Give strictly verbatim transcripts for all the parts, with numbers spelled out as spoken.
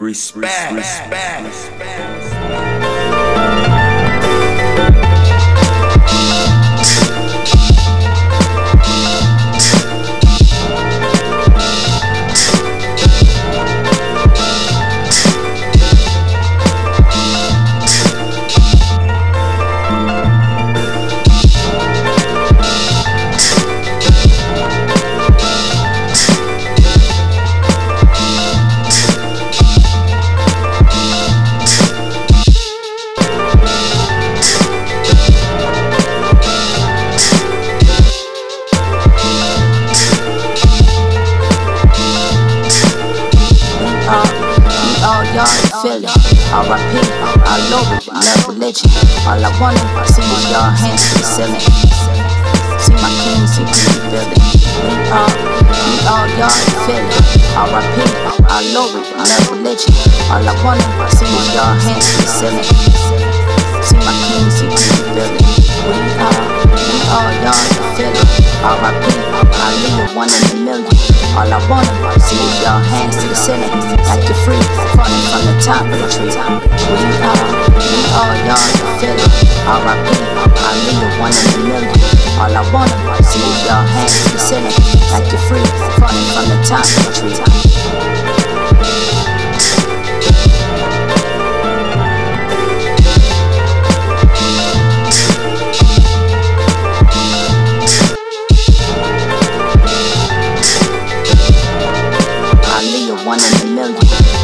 Respect. Respect. Respect. Y'all feel it, R I P, I love it, love religion. All I wanna see is y'all hands to the ceiling. See my king, see me building. We all, we all, y'all feel it, R I P, I love it, love religion. All I wanna see is y'all hands to the ceiling. See my king, see me building. We all, we all, y'all feel it, R I P, I live one in a million. All I wanna see is y'all hands to the ceiling, like you're free, falling from the top of the tree. We all, we all, y'all feel it, R I P, I live one in a million. All I wanna see is y'all hands to the ceiling, like you're free, falling from the top of the tree. One in a million.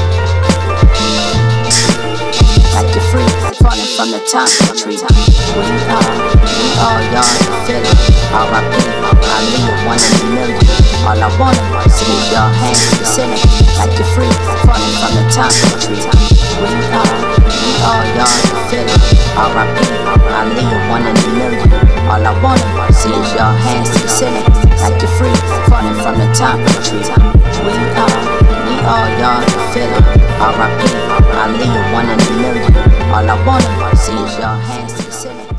Like you're free, falling from the top of the tree. We all, we all, y'all feel it, R I P, I live one in a million. All I wanna see is y'all hands to the ceiling, like you're free, falling from the top of the tree. We all, we all, y'all feel it, R I P, I live one in a million. All I wanna see is y'all hands to the ceiling, like you're free, falling from the top of the tree. We all, all y'all feel it, R I P, I live one in a million. All I wanna see is y'all hands to the ceiling.